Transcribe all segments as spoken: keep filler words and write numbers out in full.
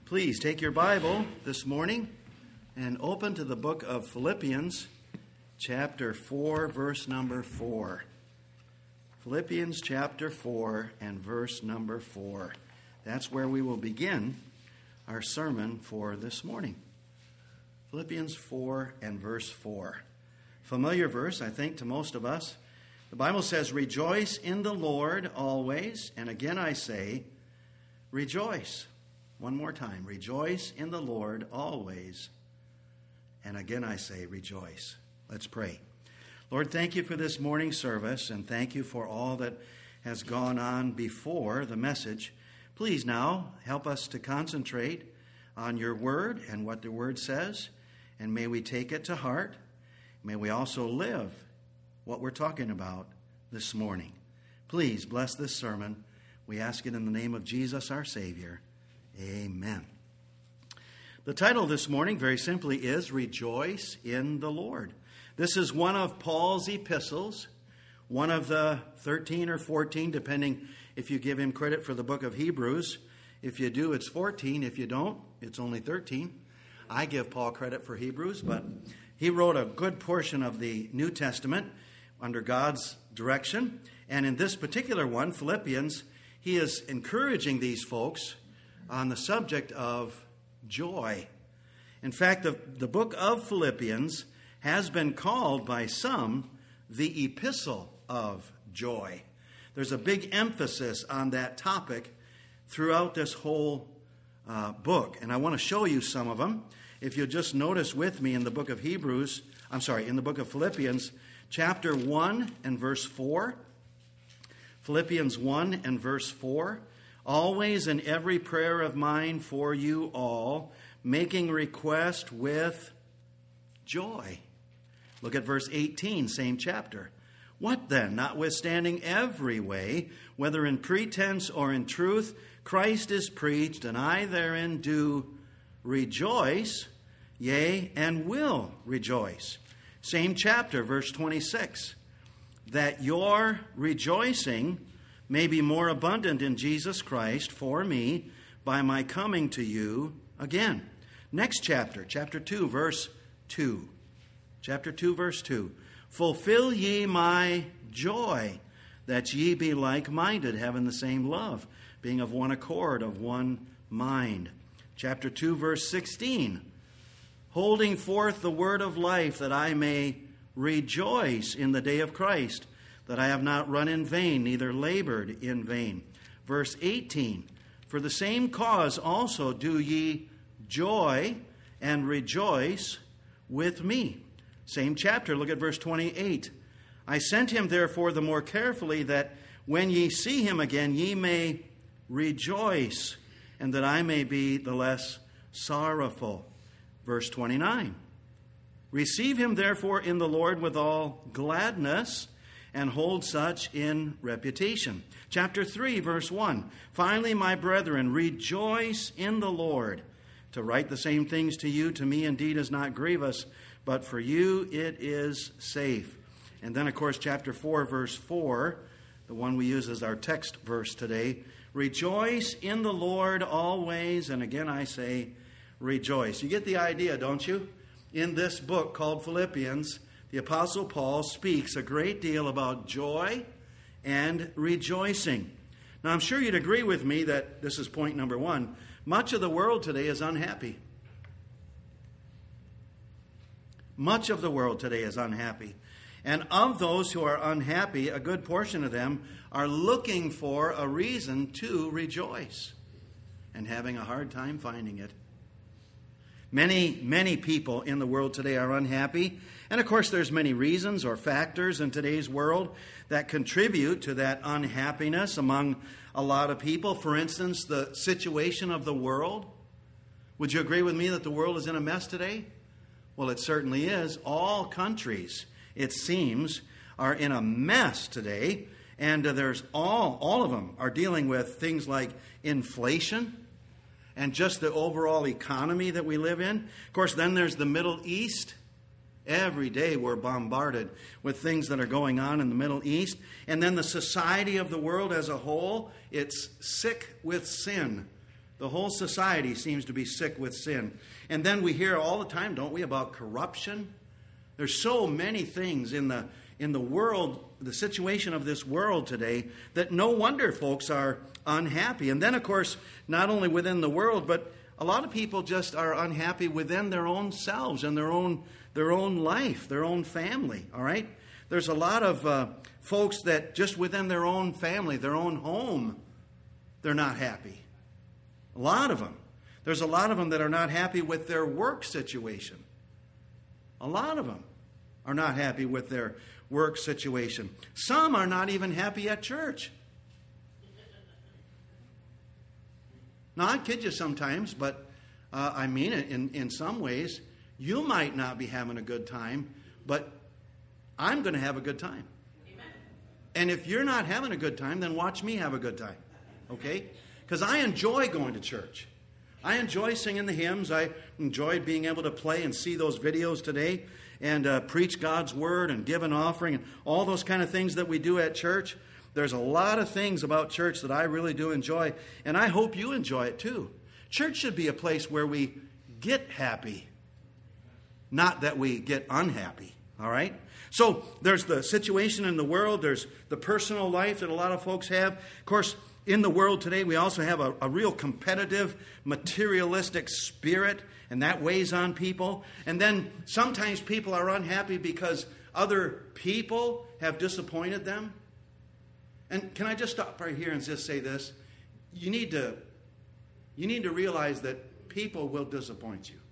Please take your Bible this morning and open to the book of Philippians, chapter four, verse number four. Philippians chapter four and verse number four. That's where we will begin our sermon for this morning. Philippians four and verse four. Familiar verse, I think, to most of us. The Bible says, "Rejoice in the Lord always." And again I say, rejoice. One more time. Rejoice in the Lord always. And again I say, rejoice. Let's pray. Lord, thank you for this morning service, and thank you for all that has gone on before the message. Please now help us to concentrate on your word and what the word says, and may we take it to heart. May we also live what we're talking about this morning. Please bless this sermon. We ask it in the name of Jesus, our Savior. Amen. The title this morning, very simply, is Rejoice in the Lord. This is one of Paul's epistles, one of the thirteen or fourteen, depending if you give him credit for the book of Hebrews. If you do, it's fourteen. If you don't, it's only thirteen. I give Paul credit for Hebrews, but he wrote a good portion of the New Testament under God's direction. And in this particular one, Philippians, he is encouraging these folks on the subject of joy. In fact, the, the book of Philippians has been called by some the epistle of joy. There's a big emphasis on that topic throughout this whole uh, book, and I want to show you some of them. If you'll just notice with me in the book of Hebrews, I'm sorry, in the book of Philippians, chapter one and verse four. Philippians one and verse four. "Always in every prayer of mine for you all, making request with joy." Look at verse eighteen, same chapter. "What then? Notwithstanding every way, whether in pretense or in truth, Christ is preached, and I therein do rejoice, yea, and will rejoice." Same chapter, verse twenty-six. "That your rejoicing may be more abundant in Jesus Christ for me by my coming to you again." Next chapter, chapter two, verse two. Chapter two, verse two. "Fulfill ye my joy, that ye be like-minded, having the same love, being of one accord, of one mind." Chapter two, verse sixteen. "Holding forth the word of life, that I may rejoice in the day of Christ, that I have not run in vain, neither labored in vain." Verse eighteen. "For the same cause also do ye joy and rejoice with me." Same chapter, look at verse twenty-eight. "I sent him therefore the more carefully, that when ye see him again, ye may rejoice, and that I may be the less sorrowful." Verse twenty-nine. "Receive him therefore in the Lord with all gladness, and hold such in reputation." Chapter three, verse one. "Finally, my brethren, rejoice in the Lord. To write the same things to you, to me indeed is not grievous, but for you it is safe." And then, of course, chapter four, verse four, the one we use as our text verse today. "Rejoice in the Lord always," and again I say, rejoice. You get the idea, don't you? In this book called Philippians, the Apostle Paul speaks a great deal about joy and rejoicing. Now, I'm sure you'd agree with me that this is point number one. Much of the world today is unhappy. Much of the world today is unhappy. And of those who are unhappy, a good portion of them are looking for a reason to rejoice and having a hard time finding it. Many, many people in the world today are unhappy. And of course, there's many reasons or factors in today's world that contribute to that unhappiness among a lot of people. For instance, the situation of the world. Would you agree with me that the world is in a mess today? Well, it certainly is. All countries, it seems, are in a mess today. And uh, there's all, all of them are dealing with things like inflation and just the overall economy that we live in. Of course, then there's the Middle East. Every day we're bombarded with things that are going on in the Middle East. And then the society of the world as a whole, it's sick with sin. The whole society seems to be sick with sin. And then we hear all the time, don't we, about corruption? There's so many things in the in the world, the situation of this world today, that no wonder folks are unhappy. And then, of course, not only within the world, but a lot of people just are unhappy within their own selves and their own their own life, their own family, all right? There's a lot of uh, folks that just within their own family, their own home, they're not happy. A lot of them. There's a lot of them that are not happy with their work situation. A lot of them are not happy with their work situation. Some are not even happy at church. Now, I kid you sometimes, but uh, I mean it in, in some ways. You might not be having a good time, but I'm going to have a good time. Amen. And if you're not having a good time, then watch me have a good time. Okay? Because I enjoy going to church. I enjoy singing the hymns. I enjoy being able to play and see those videos today and uh, preach God's word and give an offering and all those kind of things that we do at church. There's a lot of things about church that I really do enjoy, and I hope you enjoy it too. Church should be a place where we get happy, not that we get unhappy, all right? So there's the situation in the world. There's the personal life that a lot of folks have. Of course, in the world today, we also have a, a real competitive, materialistic spirit, and that weighs on people. And then sometimes people are unhappy because other people have disappointed them. And can I just stop right here and just say this? You need to, you need to realize that people will disappoint you.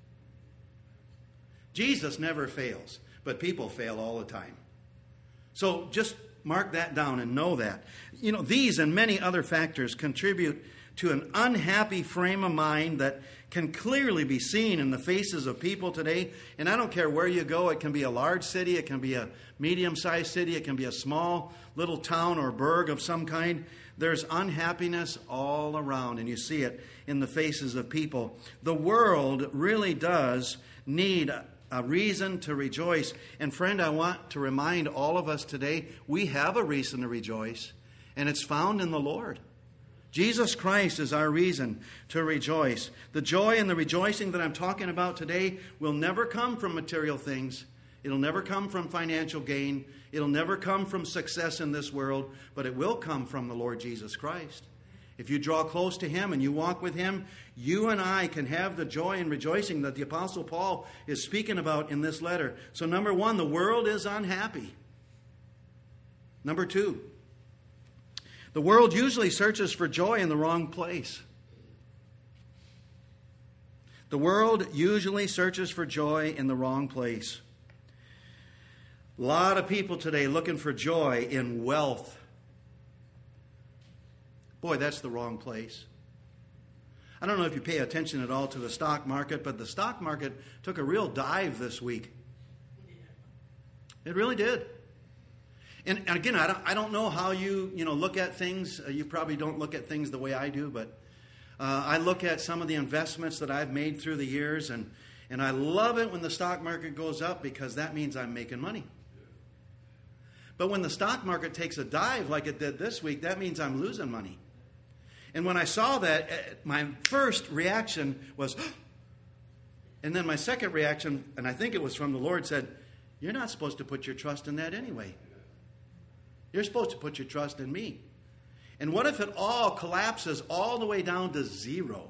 Jesus never fails, but people fail all the time. So just mark that down and know that. You know, these and many other factors contribute to an unhappy frame of mind that can clearly be seen in the faces of people today. And I don't care where you go. It can be a large city. It can be a medium-sized city. It can be a small little town or burg of some kind. There's unhappiness all around, and you see it in the faces of people. The world really does need a reason to rejoice. And friend, I want to remind all of us today, we have a reason to rejoice, and it's found in the Lord. Jesus Christ is our reason to rejoice. The joy and the rejoicing that I'm talking about today will never come from material things. It'll never come from financial gain. It'll never come from success in this world, but it will come from the Lord Jesus Christ. If you draw close to Him and you walk with Him, you and I can have the joy and rejoicing that the Apostle Paul is speaking about in this letter. So number one, the world is unhappy. Number two, the world usually searches for joy in the wrong place. The world usually searches for joy in the wrong place. A lot of people today looking for joy in wealth. Boy, that's the wrong place. I don't know if you pay attention at all to the stock market, but the stock market took a real dive this week. It really did. And, and again, I don't, I don't know how you, you know, look at things. Uh, you probably don't look at things the way I do, but uh, I look at some of the investments that I've made through the years, and, and I love it when the stock market goes up because that means I'm making money. But when the stock market takes a dive like it did this week, that means I'm losing money. And when I saw that, my first reaction was, and then my second reaction, and I think it was from the Lord, said, you're not supposed to put your trust in that anyway. You're supposed to put your trust in me. And what if it all collapses all the way down to zero?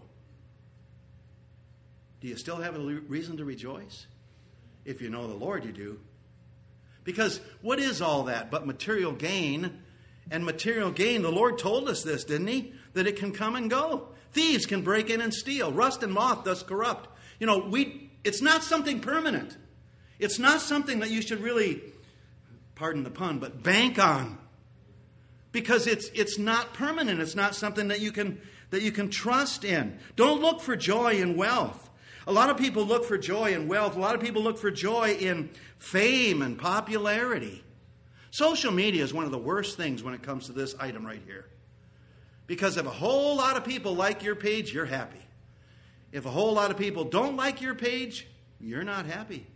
Do you still have a reason to rejoice? If you know the Lord, you do. Because what is all that but material gain? And material gain, the Lord told us this, didn't He? That it can come and go. Thieves can break in and steal. Rust and moth does corrupt. You know, we. It's not something permanent. It's not something that you should really, pardon the pun, but bank on. Because it's it's not permanent. It's not something that you can that you can trust in. Don't look for joy in wealth. A lot of people look for joy in wealth. A lot of people look for joy in fame and popularity. Social media is one of the worst things when it comes to this item right here. Because if a whole lot of people like your page, you're happy. If a whole lot of people don't like your page, you're not happy.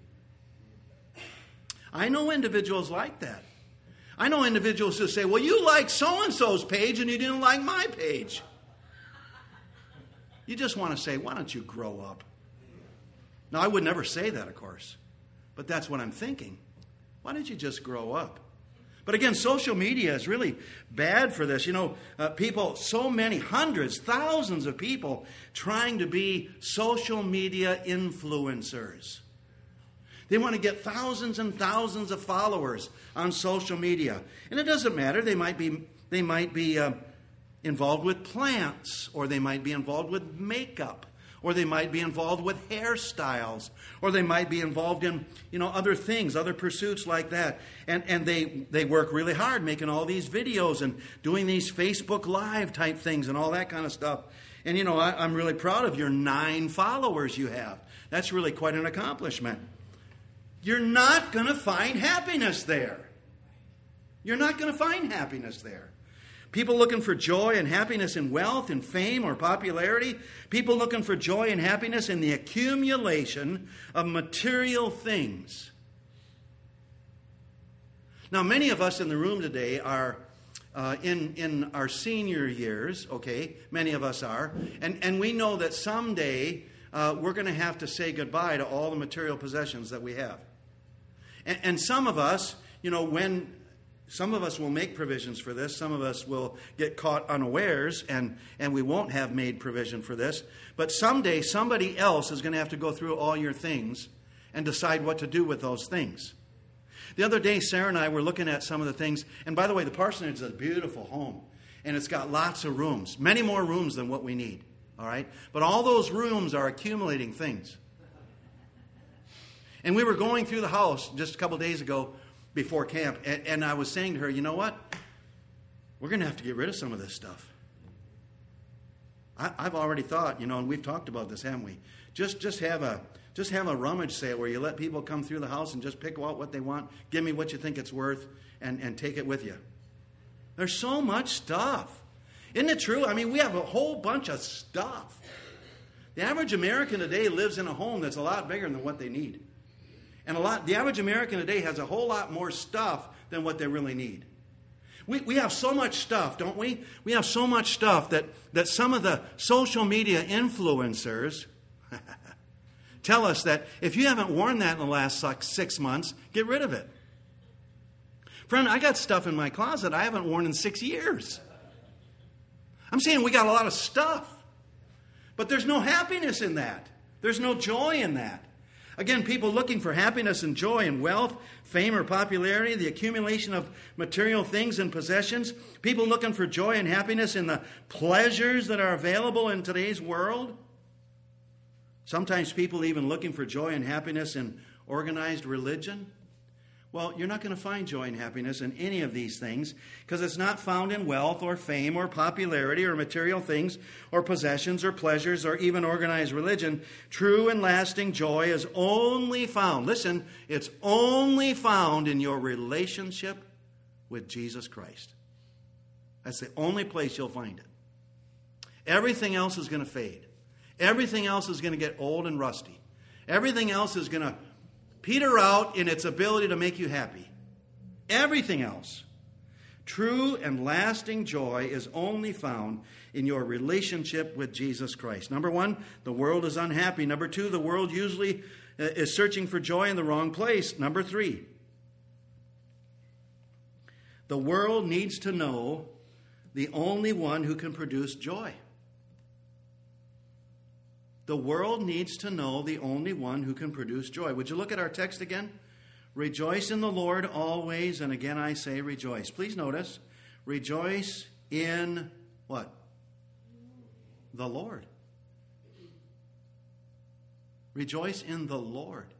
I know individuals like that. I know individuals who say, well, you like so-and-so's page and you didn't like my page. you just want to say, why don't you grow up? Now, I would never say that, of course, but that's what I'm thinking. Why don't you just grow up? But again, social media is really bad for this. You know, uh, people, so many, hundreds, thousands of people trying to be social media influencers. They want to get thousands and thousands of followers on social media. And it doesn't matter. They might be, they might be uh, involved with plants, or they might be involved with makeup, or they might be involved with hairstyles, or they might be involved in, you know, other things, other pursuits like that. And and they, they work really hard making all these videos and doing these Facebook Live type things and all that kind of stuff. And, you know, I, I'm really proud of your nine followers you have. That's really quite an accomplishment. You're not going to find happiness there. You're not going to find happiness there. People looking for joy and happiness in wealth and fame or popularity. People looking for joy and happiness in the accumulation of material things. Now, many of us in the room today are uh, in, in our senior years, okay? Many of us are. And, and we know that someday uh, we're going to have to say goodbye to all the material possessions that we have. And, and some of us, you know, when... Some of us will make provisions for this. Some of us will get caught unawares, and, and we won't have made provision for this. But someday, somebody else is going to have to go through all your things and decide what to do with those things. The other day, Sarah and I were looking at some of the things. And by the way, the parsonage is a beautiful home. And it's got lots of rooms, many more rooms than what we need. All right? But all those rooms are accumulating things. And we were going through the house just a couple days ago, before camp, and, and I was saying to her, you know what? We're going to have to get rid of some of this stuff. I, I've already thought, you know, and we've talked about this, haven't we? Just just have a just have a rummage sale where you let people come through the house and just pick out what they want, give me what you think it's worth, and, and take it with you. There's so much stuff. Isn't it true? I mean, we have a whole bunch of stuff. The average American today lives in a home that's a lot bigger than what they need. And a lot, the average American today has a whole lot more stuff than what they really need. We, we have so much stuff, don't we? We have so much stuff that, that some of the social media influencers tell us that if you haven't worn that in the last six months, get rid of it. Friend, I got stuff in my closet I haven't worn in six years. I'm saying we got a lot of stuff. But there's no happiness in that. There's no joy in that. Again, people looking for happiness and joy in wealth, fame, or popularity, the accumulation of material things and possessions. People looking for joy and happiness in the pleasures that are available in today's world. Sometimes people even looking for joy and happiness in organized religion. Well, you're not going to find joy and happiness in any of these things because it's not found in wealth or fame or popularity or material things or possessions or pleasures or even organized religion. True and lasting joy is only found, listen, it's only found in your relationship with Jesus Christ. That's the only place you'll find it. Everything else is going to fade. Everything else is going to get old and rusty. Everything else is going to peter out in its ability to make you happy. Everything else. True and lasting joy is only found in your relationship with Jesus Christ. Number one, the world is unhappy. Number two, the world usually is searching for joy in the wrong place. Number three, the world needs to know the only one who can produce joy. The world needs to know the only one who can produce joy. Would you look at our text again? Rejoice in the Lord always, and again I say rejoice. Please notice, rejoice in what? The Lord. Rejoice in the Lord.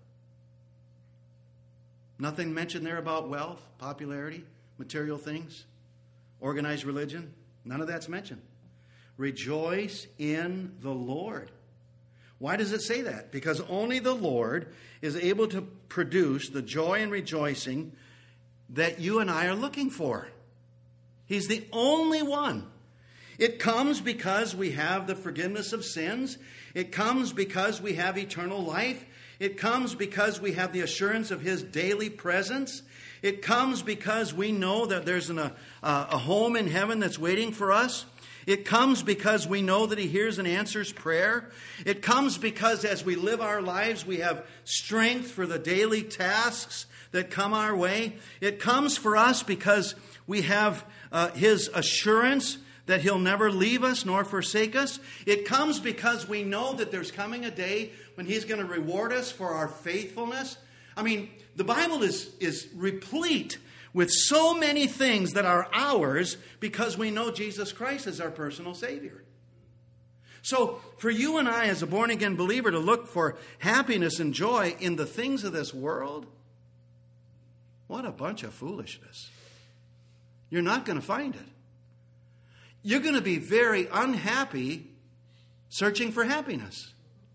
Nothing mentioned there about wealth, popularity, material things, organized religion. None of that's mentioned. Rejoice in the Lord. Why does it say that? Because only the Lord is able to produce the joy and rejoicing that you and I are looking for. He's the only one. It comes because we have the forgiveness of sins. It comes because we have eternal life. It comes because we have the assurance of His daily presence. It comes because we know that there's an, a, a home in heaven that's waiting for us. It comes because we know that He hears and answers prayer. It comes because as we live our lives, we have strength for the daily tasks that come our way. It comes for us because we have uh, His assurance that He'll never leave us nor forsake us. It comes because we know that there's coming a day when He's going to reward us for our faithfulness. I mean, the Bible is, is replete with so many things that are ours because we know Jesus Christ is our personal Savior. So for you and I as a born-again believer to look for happiness and joy in the things of this world, what a bunch of foolishness. You're not going to find it. You're going to be very unhappy searching for happiness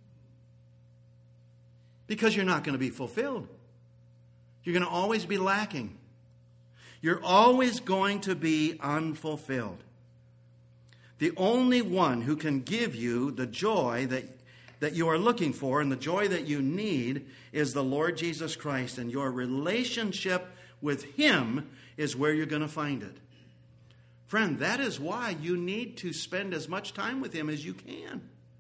because you're not going to be fulfilled. You're going to always be lacking. You're always going to be unfulfilled. The only one who can give you the joy that, that you are looking for and the joy that you need is the Lord Jesus Christ. And your relationship with Him is where you're going to find it. Friend, that is why you need to spend as much time with Him as you can.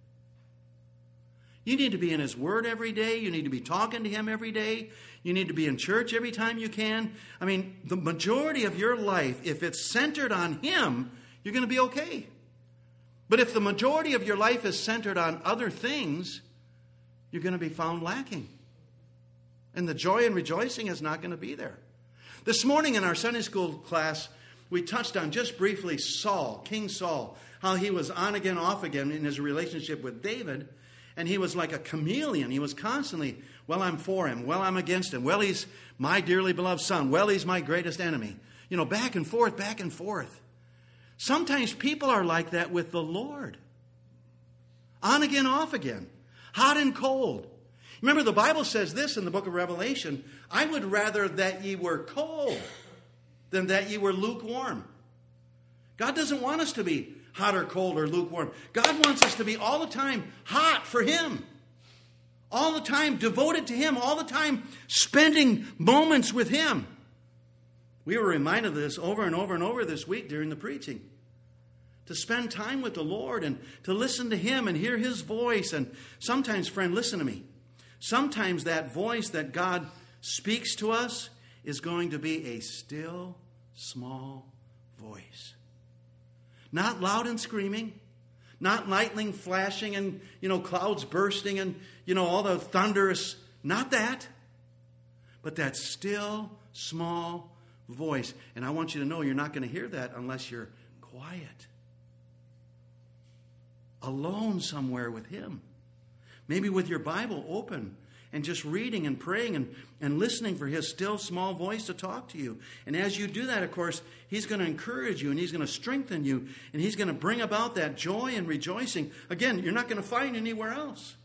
You need to be in His Word every day. You need to be talking to Him every day. You need to be in church every time you can. I mean, the majority of your life, if it's centered on Him, you're going to be okay. But if the majority of your life is centered on other things, you're going to be found lacking. And the joy and rejoicing is not going to be there. This morning in our Sunday school class, we touched on just briefly Saul, King Saul, how he was on again, off again in his relationship with David. And he was like a chameleon. He was constantly, well, I'm for him. Well, I'm against him. Well, he's my dearly beloved son. Well, he's my greatest enemy. You know, back and forth, back and forth. Sometimes people are like that with the Lord. On again, off again. Hot and cold. Remember, the Bible says this in the book of Revelation, I would rather that ye were cold than that ye were lukewarm. God doesn't want us to be hot or cold or lukewarm. God wants us to be all the time hot for Him. All the time devoted to Him. All the time spending moments with Him. We were reminded of this over and over and over this week during the preaching. To spend time with the Lord and to listen to Him and hear His voice. And sometimes, friend, listen to me. Sometimes that voice that God speaks to us is going to be a still, small voice. Not loud and screaming, not lightning flashing and, you know, clouds bursting and, you know, all the thunderous, not that, but that still, small voice. And I want you to know you're not going to hear that unless you're quiet. Alone somewhere with Him. Maybe with your Bible open and just reading and praying and, and listening for His still small voice to talk to you. And as you do that, of course, He's going to encourage you and He's going to strengthen you and He's going to bring about that joy and rejoicing. Again, you're not going to find anywhere else.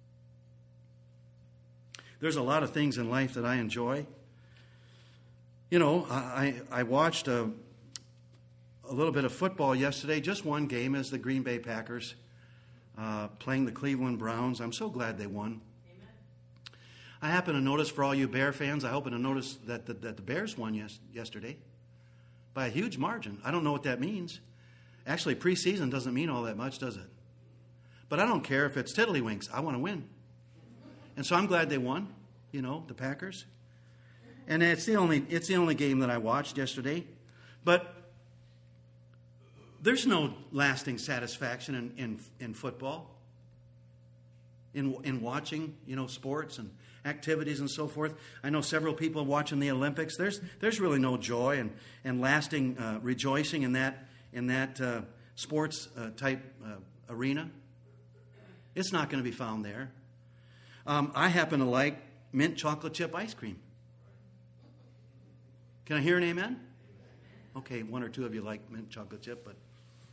There's a lot of things in life that I enjoy. You know, I, I watched a, a little bit of football yesterday, just one game as the Green Bay Packers uh, playing the Cleveland Browns. I'm so glad they won. I happen to notice, for all you Bear fans, I happen to notice that the, that the Bears won yes, yesterday by a huge margin. I don't know what that means. Actually, preseason doesn't mean all that much, does it? But I don't care if it's tiddlywinks. I want to win. And so I'm glad they won, you know, the Packers. And it's the only it's the only game that I watched yesterday. But there's no lasting satisfaction in, in, in football, in in watching, you know, sports and activities and so forth. I know several people watching the Olympics. There's there's really no joy and and lasting uh, rejoicing in that in that uh, sports uh, type uh, arena. It's not going to be found there. Um, I happen to like mint chocolate chip ice cream. Can I hear an amen? Okay, one or two of you like mint chocolate chip, but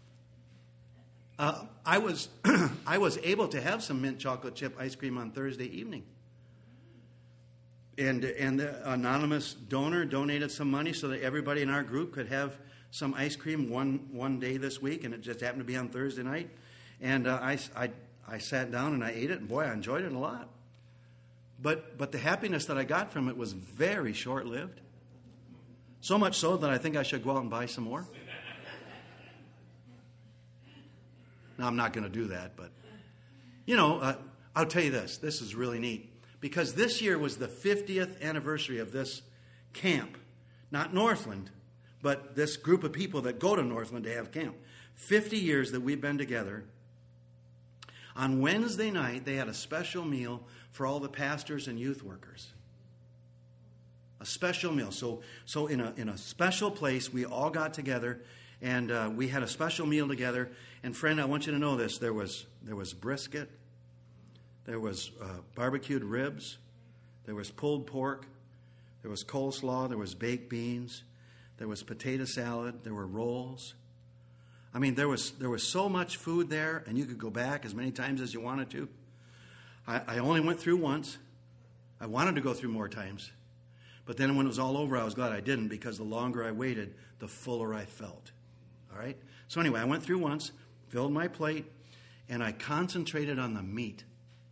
uh, I was I was able to have some mint chocolate chip ice cream on Thursday evening. And and the anonymous donor donated some money so that everybody in our group could have some ice cream one one day this week, and it just happened to be on Thursday night. And uh, I, I I sat down and I ate it, and boy, I enjoyed it a lot. But but the happiness that I got from it was very short-lived. So much so that I think I should go out and buy some more. Now, I'm not going to do that, but, you know, uh, I'll tell you this. This is really neat. Because this year was the fiftieth anniversary of this camp. Not Northland, but this group of people that go to Northland to have camp. fifty years that we've been together. On Wednesday night, they had a special meal for all the pastors and youth workers. A special meal. So, so in a in a special place, we all got together, and uh, we had a special meal together. And friend, I want you to know this: there was there was brisket, there was uh, barbecued ribs, there was pulled pork, there was coleslaw, there was baked beans, there was potato salad, there were rolls. I mean, there was there was so much food there, and you could go back as many times as you wanted to. I, I only went through once. I wanted to go through more times. But then when it was all over, I was glad I didn't, because the longer I waited, the fuller I felt. All right? So anyway, I went through once, filled my plate, and I concentrated on the meat.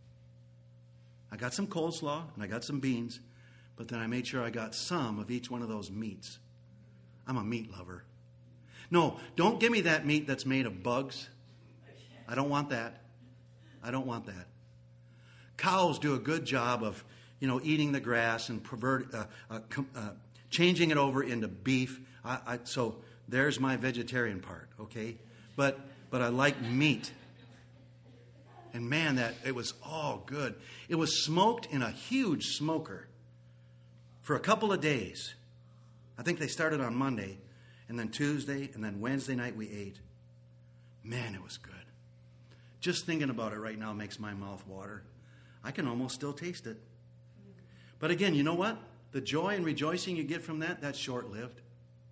I got some coleslaw, and I got some beans, but then I made sure I got some of each one of those meats. I'm a meat lover. No, don't give me that meat that's made of bugs. I don't want that. I don't want that. Cows do a good job of, you know, eating the grass and pervert, uh, uh, com, uh, changing it over into beef. I, I, so there's my vegetarian part, okay? But but I like meat. And man, that it was all good. It was smoked in a huge smoker for a couple of days. I think they started on Monday, and then Tuesday, and then Wednesday night we ate. Man, it was good. Just thinking about it right now makes my mouth water. I can almost still taste it. But again, you know what? The joy and rejoicing you get from that, that's short-lived.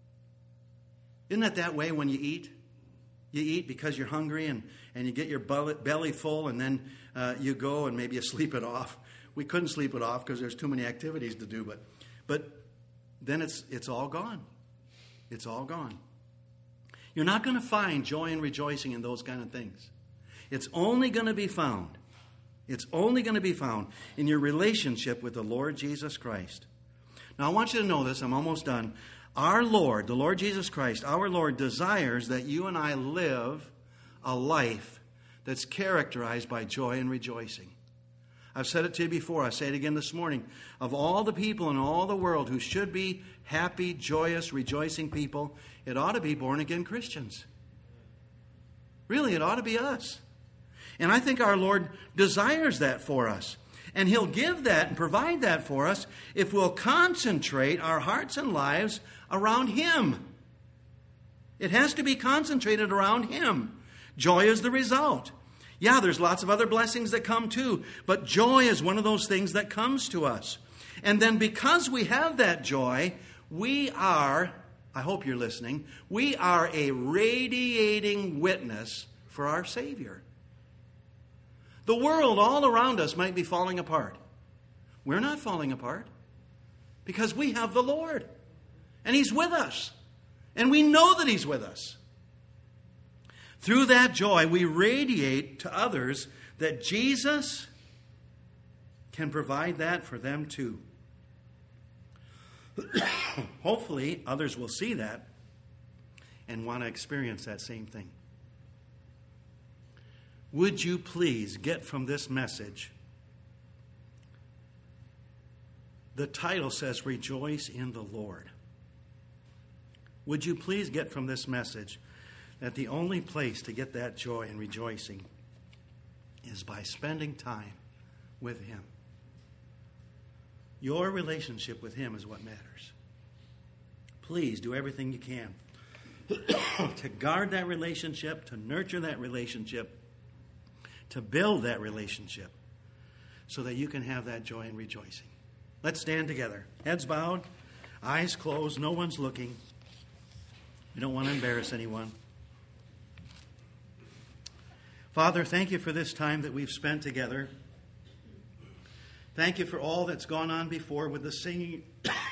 Isn't that that way when you eat? You eat because you're hungry and, and you get your belly full, and then uh, you go and maybe you sleep it off. We couldn't sleep it off because there's too many activities to do, but but then it's it's all gone. It's all gone. You're not going to find joy and rejoicing in those kind of things. It's only going to be found. It's only going to be found in your relationship with the Lord Jesus Christ. Now, I want you to know this. I'm almost done. Our Lord, the Lord Jesus Christ, our Lord desires that you and I live a life that's characterized by joy and rejoicing. I've said it to you before. I say it again this morning. Of all the people in all the world who should be happy, joyous, rejoicing people, it ought to be born-again Christians. Really, it ought to be us. And I think our Lord desires that for us. And He'll give that and provide that for us if we'll concentrate our hearts and lives around Him. It has to be concentrated around Him. Joy is the result. Yeah, there's lots of other blessings that come too, but joy is one of those things that comes to us. And then because we have that joy, we are, I hope you're listening, we are a radiating witness for our Savior. The world all around us might be falling apart. We're not falling apart because we have the Lord. And He's with us. And we know that He's with us. Through that joy, we radiate to others that Jesus can provide that for them too. Hopefully, others will see that and want to experience that same thing. Would you please get from this message, the title says, Rejoice in the Lord. Would you please get from this message that the only place to get that joy and rejoicing is by spending time with Him. Your relationship with Him is what matters. Please do everything you can to guard that relationship, to nurture that relationship, to build that relationship so that you can have that joy and rejoicing. Let's stand together. Heads bowed, eyes closed, no one's looking. We don't want to embarrass anyone. Father, thank you for this time that we've spent together. Thank you for all that's gone on before with the singing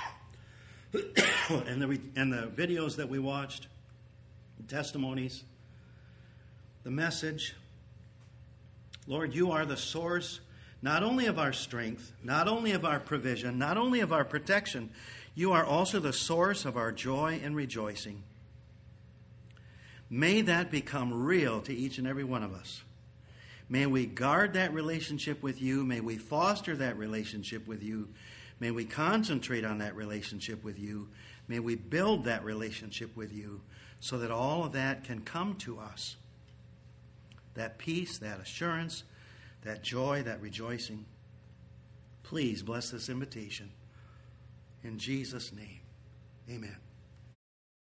and the and the videos that we watched, the testimonies, the message. Lord, you are the source not only of our strength, not only of our provision, not only of our protection, you are also the source of our joy and rejoicing. May that become real to each and every one of us. May we guard that relationship with you. May we foster that relationship with you. May we concentrate on that relationship with you. May we build that relationship with you so that all of that can come to us. That peace, that assurance, that joy, that rejoicing. Please bless this invitation. In Jesus' name, amen.